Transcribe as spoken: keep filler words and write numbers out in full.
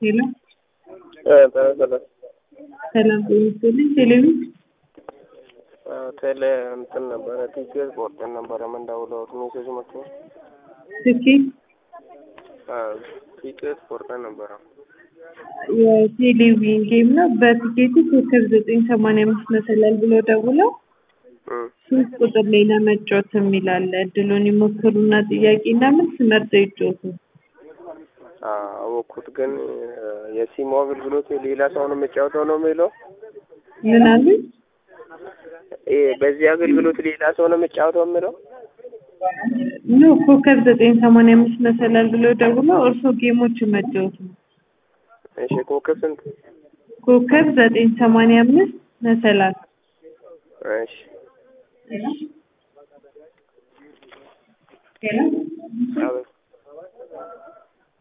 ሄሎ ተረከለ ሰላም ጤና ቴሌቪዥን ቴሌ እንትን ነበረ ቲኬት ቆርጠን ነበረ መንዳውለው ሜሴጅ መጥቶ ትኬት ቲኬት ቆርጠን ነበረ የቴሌቪዥን ጌም ነው። በቲኬቱ ኮከብ ዘጠኝ ሰማንያ አምስት መሰላል ብሎ ደውለው ሶስት ቁጥር ላይ ለመጫወት የሚላል እድሉን ይሞክሩና ጥያቄና መልስ መርጠው ይጫወቱ። አወኩት ግን የሲሙ አገልግሎት ሌላ ሰው ነው የሚጫወተው ነው የሚለው ምን አለ? እ በዚህ አገልግሎት ሌላ ሰው ነው የሚጫወተው የሚለው ነው። ኮከብ ዘጠኝ ሰማንያ አምስት መሰላል ብሎ ደውለው እርሶ ጌሞች መጫወቱ። እሺ ኮከብ ስንት? ኮከብ ዘጠኝ ሰማንያ አምስት መሰላል። እሺ ሄሎ